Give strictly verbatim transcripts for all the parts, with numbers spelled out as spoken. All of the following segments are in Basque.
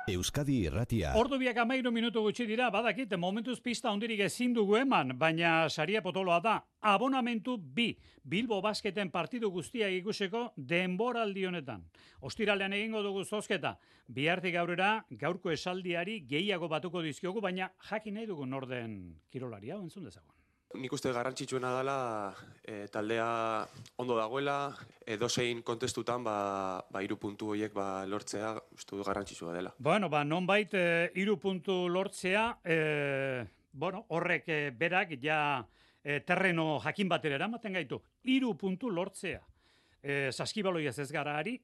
Euskadi Irratia. Ordu biak amairu minutu gutxi dira, badakit, momentuz pista hondirik ezin dugu eman, baina saria potoloa da. Abonamentu bi, Bilbo Basketen partidu guztiak ikuseko denboraldi honetan. Ostiralean egingo dugu zozketa. Bihartik aurrera gaurko esaldiari gehiago batuko dizkiogu, baina jakin nahi dugu norden kirolaria, entzun dezagun. Nik uste garrantzitsuena dela e, taldea ondo dagoela, edozein kontestutan ba, ba hiru puntu horiek ba, lortzea uste du garrantzitsua dela. Bueno, ba, nonbait e, hiru puntu lortzea, e, bueno, horrek e, berak ja e, terreno jakin batera eramaten gaitu. Hiru puntu lortzea. E, saskibaloiaz ez gara ari,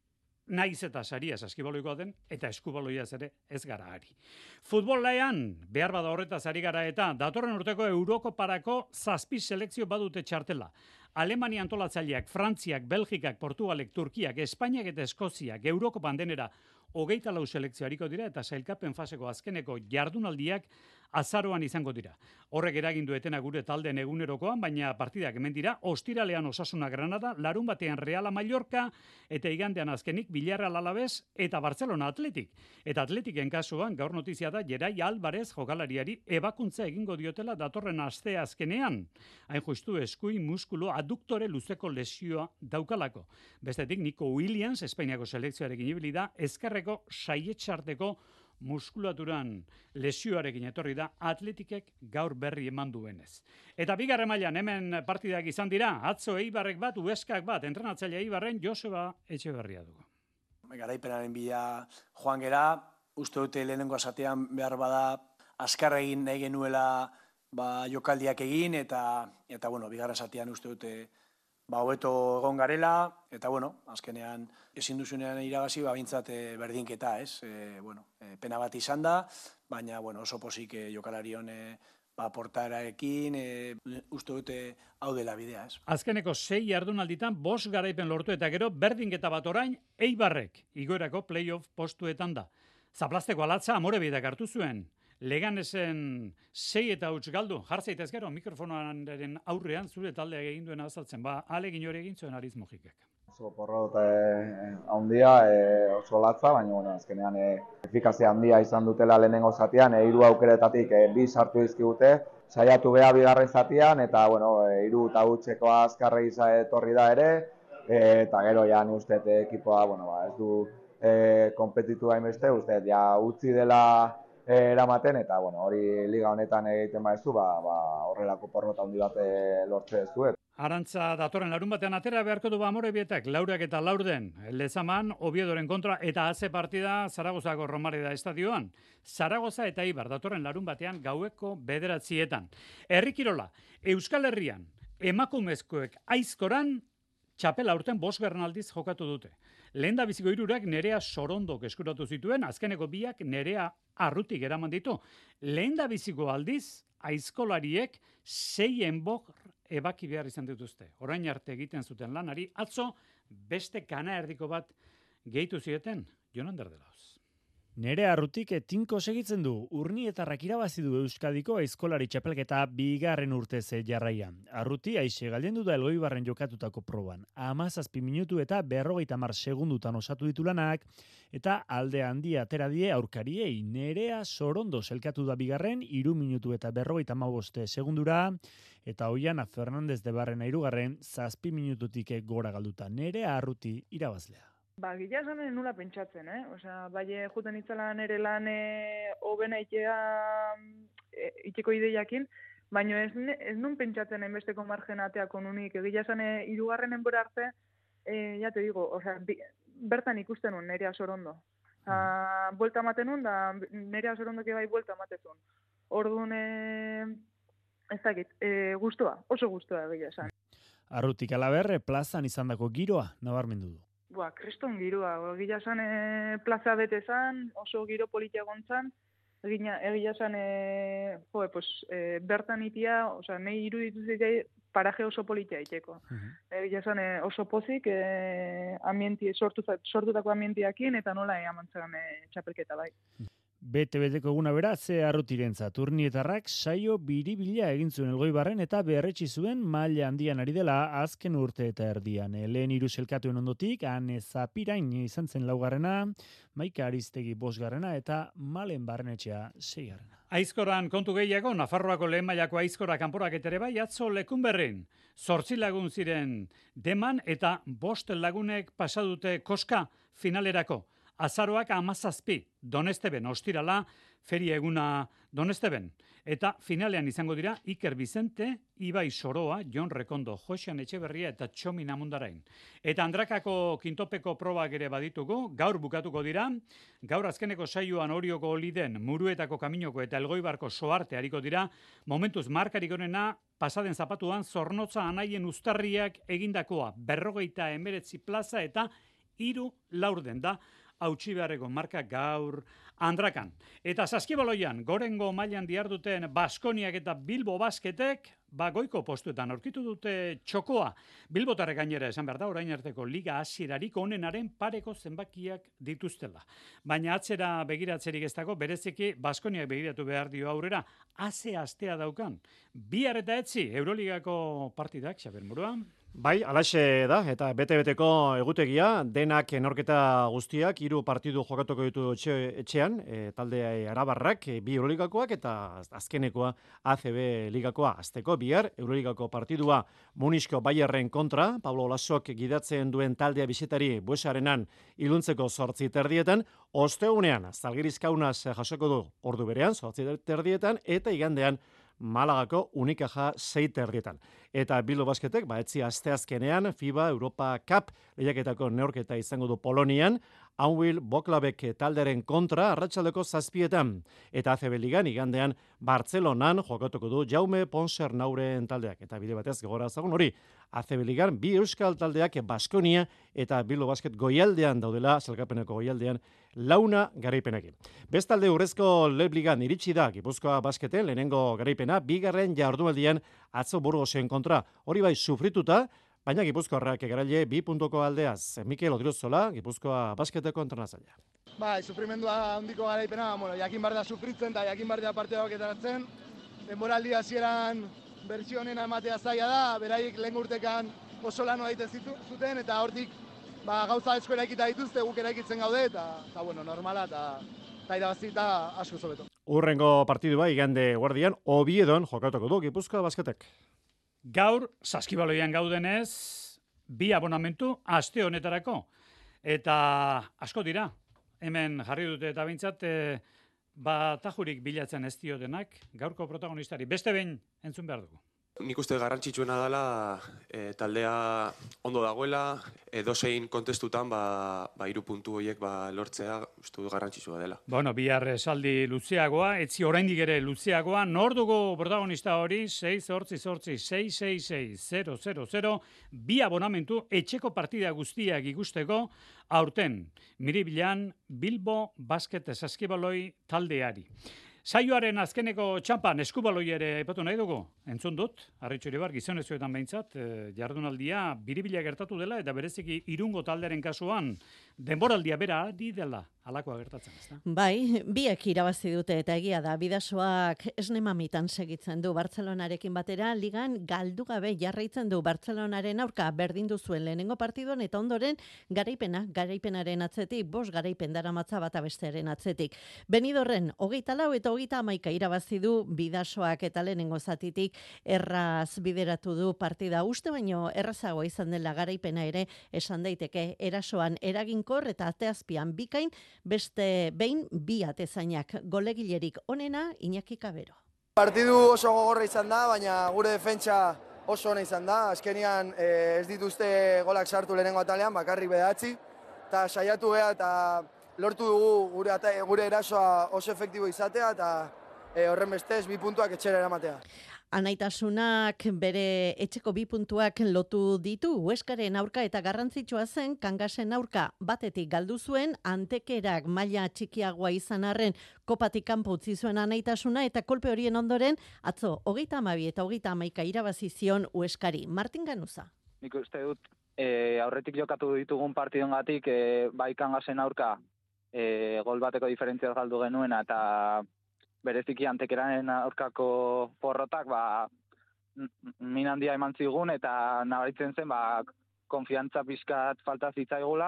naiz eta saria saskibaloikoa den, eta eskubaloiaz ere ez gara ari. Futbolean, behar bada horretaz ari gara eta, datorren urteko Eurokoparako zazpi selekzio badute txartela. Alemania antolatzaileak, Frantziak, Belgikak, Portugalek, Turkiak, Espainiak eta Eskoziak Eurokopan denera hogeita lau selekzio hariko dira eta sailkapen faseko azkeneko jardunaldiak azaroan izango dira. Horrek eragindu etena gure taldeen egunerokoan, baina partidak hemen dira, ostiralean Osasuna Granada, larun batean Reala Mallorca, eta igandean azkenik Villarreal Alavés eta Barcelona Atletik. Eta Atletiken kasuan, gaur notizia da, Gerai Alvarez jokalariari ebakuntza egingo diotela datorren aste azkenean. Hain justu eskuin muskulu aduktore luzeko lesioa daukalako. Bestetik, Nico Williams, Espainiako selekzioarekin ibili da, ezkerreko saietxarteko muskulaturan lesioarekin etorri da Atletikek gaur berri eman duenez. Eta bigarren mailan hemen partidak izan dira, atzo Eibarrek bat, Hueskak bat, entrenatzailea Eibarren Joseba Etxeberria dugu. Garaipenaren bila joan gera, uste dute lehenengo asatean behar bada azkar egin nahi genuela ba, jokaldiak egin, eta, eta bueno, bigarren asatean uste dute ba, hobeto egon garela, eta bueno, azkenean ezin duzunean irabazi, ba, bintzat e, berdinketa, ez? E, bueno, e, pena bat izan da, baina bueno, oso pozik e, jokalarion e, ba, portaerarekin, e, uste dute hau dela bidea, ez? Azkeneko sei jardunalditan bost garaipen lortu eta gero berdinketa bat orain Eibarrek igoerako playoff postuetan da. Zaplasteko alatza Amorebideak hartu zuen. Leganesen sei eta huts galdu, jartzaitez gero mikrofonaren aurrean zure taldeak egin duena azaltzen, ba, alegin hori egin zuen Ariz Mojikek. Oso porrot eh, handia, eh, oso latza, baina bueno, azkenean eh, efikazia handia izan dutela lehenengo zatean, eh, hiru aukeretatik eh, bi sartu dizkigute, saiatu beha bigarren zatean, eta bueno, eh, hiru eta hutseko azkarre iza etorri da ere, eh, eta gero ja ni uste ekipoa, bueno, ba, ez du eh, kompetitu hainbeste, uste ja utzi dela eramaten, eta bueno, hori liga honetan egiten baezu, ba, ba, horrelako porrota handi bat lortze ez du. Arantza datorren larun batean atera beharko du Amorebietak, Laurak eta Laurden, Lezaman, Oviedoren kontra, eta atze partida Zaragozako Romareda estadioan. Zaragoza eta Eibar datorren larun batean gaueko bederatzietan. Herrikirola, Euskal Herrian, emakumezkoek aizkoran, txapela urten bosgarren aldiz jokatu dute. Lehen da biziko hirurak Nerea Sorondok eskuratu zituen, azkeneko biak Nerea Arrutik eraman ditu. Lehen da biziko aldiz, aizkolariek seien bok ebaki behar izan dituzte. Orain arte egiten zuten lanari, atzo beste kana erdiko bat gehitu zieten, Jonan Derdelauz. Nerea Arrutik tinko segitzen du, Urnietarrak irabazi du Euskadiko aizkolari txapelketa bigarren urtez jarraian. Arruti aixe galdendu da Elgoibarren jokatutako proban. Hamazazpi minutu eta berrogeita hamar segundutan osatu ditu lanak, eta alde handia atera die aurkariei. Nerea Sorondo selkatu da bigarren, hiru minutu eta berrogeita hamabost segundura, eta Oiana Fernandez de Barrena hirugarren, zazpi minututik gora galduta. Nerea Arruti irabazlea. Ba, gila esan nula pentsatzen, eh? Osea, bai juten itzela nere lan hobena itea e, itxeko ideiakin, baina ez, ez nun pentsatzen enbesteko margenateako nunik. Gila esan hirugarren enbora arte, e, ja te digo, osea, bi, bertan ikusten nun Nerea Sorondo. Osea, buelta ematen nun, da Nerea Sorondo bai buelta ematezun. Orduan, e, ez dakit, e, guztua, oso guztua gila esan. Arrutik alaber, plazan izandako giroa nabarmendu du. Boa, kriston girua, egia esan e, plaza bete zan, oso giro politia gontzan, egia esan e, joe, pues, e, bertan itia, osea, nahi iruditu zitzai paraje oso politia iteko. Uh-huh. Egia esan e, oso pozik, e, ambienti, sortu, sortutako ambientiakin, eta nola e, amantzagan e, txapelketa bai. Bete-beteko eguna bera ze Arrutirentzat. Urnietarrak saio biribila egin zuen Elgoibarren eta berretsi zuen maila handian ari dela azken urte eta erdian. Lehen hiru selkatuen ondotik, Ane Zapirain izan zen laugarrena, Maika Aristegi bosgarrena eta Malen Barrenetxea seigarrena. Aizkoran kontu gehiago, Nafarroako lehen mailako aizkora kanporaket ere bai, atzo Lekunberrin. Zortzi lagun ziren deman eta bost lagunek pasadute koska finalerako. Azaroak amazazpi, Donesteben, ostirala, feria eguna Donesteben. Eta finalean izango dira Iker Bizente, Ibai Soroa, Jon Rekondo, Josean Etxeberria eta Txomin Amundarain. Eta Andrakako kintopeko probak ere baditugu, gaur bukatuko dira, gaur azkeneko saioan Orioko Oliden, Muruetako Kaminoko eta Elgoibarko Soarte hariko dira, momentuz markarik onena, pasaden zapatuan Zornotza Anaien Uztarriak egindakoa, berrogeita emeretzi plaza eta hiru laurden da, hautsi beharreko marka gaur Andrakan. Eta Saskibaloian, gorengo mailan diharduten Baskoniak eta Bilbo Basketek, ba goiko postuetan aurkitu dute txokoa. Bilbotarrek gainera esan behar da, orain arteko liga hasierarik onenaren pareko zenbakiak dituztela. Baina atzera begiratzerik ez dago, bereziki Baskoniak begiratu behar dio aurrera, haze astea daukan. Bihar eta etzi, Euroligako partidak, Xaber Murua. Bai, alaxe da, eta bete-beteko egutegia, denak norketa guztiak, hiru partidu jokatuko ditu etxe, etxean, e, talde arabarrak, e, bi Euroligakoak eta azkenekoa A C B ligakoa. Azteko bihar, Euroligako partidua Munisko Bayerren kontra, Pablo Lasok gidatzen duen taldea bisetari Buesarenan iluntzeko zortzi terdietan, osteunean, Zalgiris Kaunas jasoko du ordu berean, zortzi terdietan, eta igandean, Malagako Unicaja sei terdietan. Eta Bilbo Basketek, ba, etzi asteazkenean FIBA Europa Cup lehiaketako neorketa izango du Polonian, Anwil Boklabek talderen kontra arratsaldeko zazpietan. Eta A C B Ligan igandean Bartzelonan jokatuko du Jaume Ponsernauren taldeak. Eta bide batez gogora zagun hori, A C B Ligan bi euskal taldeak Baskonia eta Bilbo Basket goialdean daudela, zelkapeneko goialdean, launa garaipenekin. Bestalde urrezko Leb Ligan iritsi da Gipuzkoa Basketen lehenengo garaipena, bigarren jardunaldian atzo Burgosen kontra. Hori bai sufrituta, baina Gipuzkoarrak garaile bi puntuko aldeaz. Mikel Odriozola, Gipuzkoa Basketeko entrenazailea. Bai, sufrimendua handiko garaipena, bueno, jakin behar da sufritzen eta jakin behar da partida baketaratzen. Denboraldi hasieran bertsio honena ematea zaila da, beraik lehen urtekan oso lano egiten zuten, eta hortik ba, gauza asko eraikita dituzte, guk eraikitzen gaude, eta, eta bueno, normala, eta, eta irabazita asko zobeto. Urrengo partidua igande guardian, Oviedon jokatuko du Gipuzkoa Basketek. Gaur, Saskibaloian gaudenez, bi abonamentu aste honetarako. Eta asko dira, hemen jarri dute eta bintzat, e, ba, tajurik bilatzen ez diotenak, gaurko protagonistari. Beste behin entzun behar dugu. Nik uste garrantzitsuena dela e, taldea ondo dagoela, edozein kontestutan ba, ba, iru puntu horiek ba, lortzea uste du garrantzitsua dela. Bueno, bihar esaldi luzeagoa, etzi oraindik ere luzeagoa, nor dugu protagonista hori, sei zortzi zortzi, sei sei sei, zero zero zero, bi abonamentu etxeko partida guztiak ikusteko, aurten, Miribilan, Bilbo Basket Saskibaloi taldeari. Saioaren azkeneko txampan eskubaloi ere epatu nahi dugu, entzun dut, Arritxuri bar, gizonezkoetan behintzat, jardunaldia biribila gertatu dela, eta bereziki irungo talderen kasuan, denboraldia bera di dela, alakoa gertatzen, ezta? Bai, biek irabazi dute eta egia da, Bidasoak esne mamitan segitzen du Bartzelonarekin batera, ligan galdu gabe jarraitzen du Bartzelonaren aurka berdindu zuen lehenengo partiduan, eta ondoren garaipena, garaipenaren atzetik, bost garaipen daramatza bata bestearen atzetik. Benidorren, hogeita lau eta hogeita hamaika irabazi du Bidasoak eta lehenengo zatitik erraz bideratu du partida uste, baino errazagoa izan dela garaipena ere esan daiteke erasoan eraginkor eta ateazpian bikain, beste behin bi atezainak golegilerik onena Iñaki Kabero. Partidu oso gogorra izan da, baina gure defentsa oso ona izan da. Azkenian eh, ez dituzte golak sartu lehenengo atalean, bakarrik bederatzi, eta saiatu geha eta lortu dugu gure, ata, gure erasoa oso efektibo izatea eta e, horren bestez bi puntuak etxera eramatea. Anaitasunak bere etxeko bi puntuak lotu ditu, Hueskaren aurka eta garrantzitsua zen Kangasen aurka batetik galdu zuen, Antekerak maila txikiagoa izan arren kopatik kanpo utzi zuen Anaitasuna eta kolpe horien ondoren atzo hogeita hamabi eta hogeita hamaika irabazi zion Hueskari. Martin Ganuza. Nik uste dut e, aurretik jokatu ditugun partidongatik e, bai Kangasen aurka e, gol bateko diferentziaz galdu genuen, eta bereziki Antekeraren aurkako porrotak, ba, min handia eman zigun, eta nabaritzen zen, ba, konfiantza pixkat falta zitzaigula,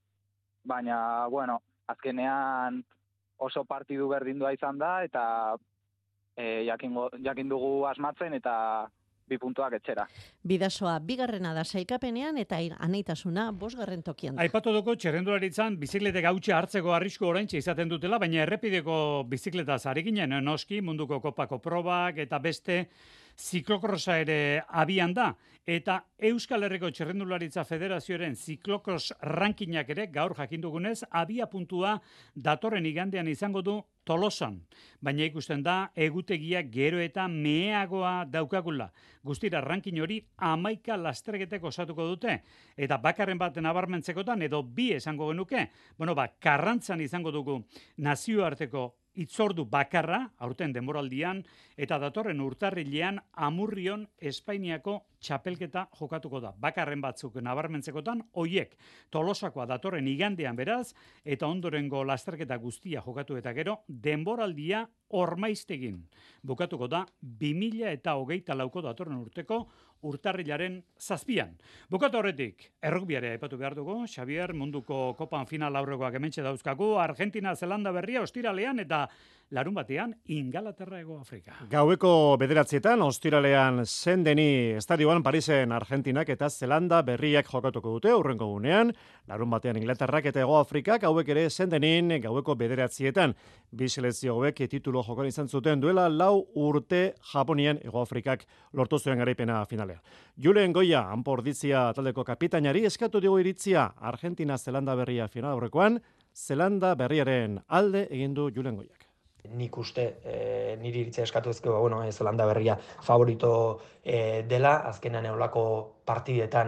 baina, bueno, azkenean oso partidu berdindua izan da, eta e, jakin, jakin dugu asmatzen, eta bi puntuak etxera. Bidasoa bigarrena da sailkapenean eta anaitasuna bosgarren tokian. Aipatu dugu txerrendularitzan bizikletek hautxe hartzeko arrisku oraintxe izaten dutela, baina errepideko bizikleta zareginen noski munduko kopako probak eta beste ziklokrosa ere abian da. Eta Euskal Herriko Txerrendularitza Federazioaren ziklokros rankinak ere gaur jakindugunez abia puntua datorren igandean izango du Tolosan. Baina ikusten da egutegia gero eta meheagoa daukagula. Guztira rankin hori amaika lasterketek osatuko dute. Eta bakarren bat nabarmentzekotan edo bi esango genuke. Bueno, ba, Karrantzan izango dugu nazioarteko itzordu bakarra, aurten denboraldian, eta datorren urtarrilean Amurrion Espainiako txapelketa jokatuko da. Bakarren batzuk nabarmentzekotan, hoiek Tolosakoa datorren igandean beraz, eta ondorengo lasterketa guztia jokatu eta gero, denboraldia Ormaiztegin. Bukatuko da, bi mila eta hogeita lauko datorren urteko urtarrilaren zazpian. Bukatu horretik, errugbiare aipatu behar dugu, Xavier, munduko kopan final aurrekoak hementxe dauzkagu, Argentina, Zelanda berria, ostiralean, eta larun batean, Ingalaterra Hego Afrika. Gaueko bederatzietan, ostiralean Sendeni estadioan Parisen Argentinak eta Zelanda berriak jokatuko dute, aurrengo gunean, larun batean Inglaterrak eta Hego Afrikak, hauek ere Sendenin gaueko bederatzietan, bi selekzio hauek titulo jokan izan zuten duela lau urte Japonian Hego Afrikak lortu zuen garaipena finalea. Julen Goia, Anporditzia taldeko kapitainari eskatu digu iritzia Argentina-Zelanda berria final aurrekoan, Zelanda berriaren alde egin du Julen Goiak. Nik uste, e, niri iritzia eskatu ezkeba, bueno, e, Zelanda berria favorito e, dela, azkenean eolako partidetan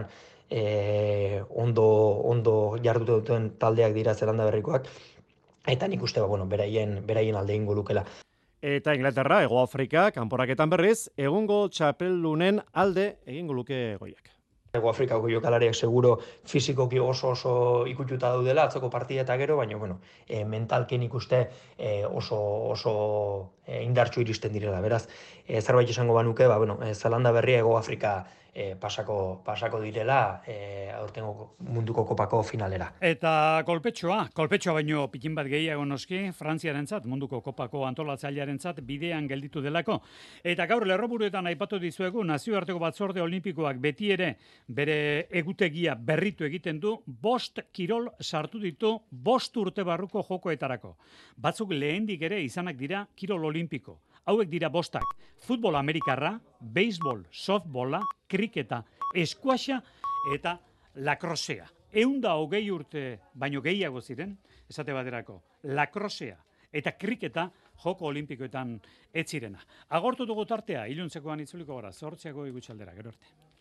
e, ondo, ondo jardute duten taldeak dira Zelanda berrikoak, eta nik uste, ba, bueno, beraien, beraien alde ingo lukela. Eta Inglaterra, Hego Afrika, kanporaketan berriz, egungo txapeldunen alde egingo luke Goiak. Hego Afrikako jokalariak seguro fizikoki oso oso ikututa daudela atzoko partida eta gero, baina bueno, e, mentalken ikuste e, oso oso e, indartsu iristen direla. Beraz, e, zerbait esango banuke, ba bueno, e, Zelanda berria Hego Afrika e, pasako pasako direla e, aurtengo munduko kopako finalera. Eta kolpetxoa, kolpetxoa baino pikin bat gehiago noski, Frantziarentzat, munduko kopako antolatzailearentzat bidean gelditu delako. Eta gaur lerroburuetan aipatu dizuegu nazioarteko batzorde olimpikoak beti ere bere egutegia berritu egiten du, bost kirol sartu ditu bost urte barruko jokoetarako. Batzuk lehendik ere izanak dira kirol olimpiko. Hauek dira bostak, futbol amerikarra, beisbol, softbola, kriketa, eskuaxa eta lakrosea. Eunda hogei urte baino gehiago ziren, esate baterako, lakrosea eta kriketa joko olimpikoetan ez zirena. Agortu dugu tartea, iluntzekoan itzuliko gara, zortziako igutsaldera, gero arte.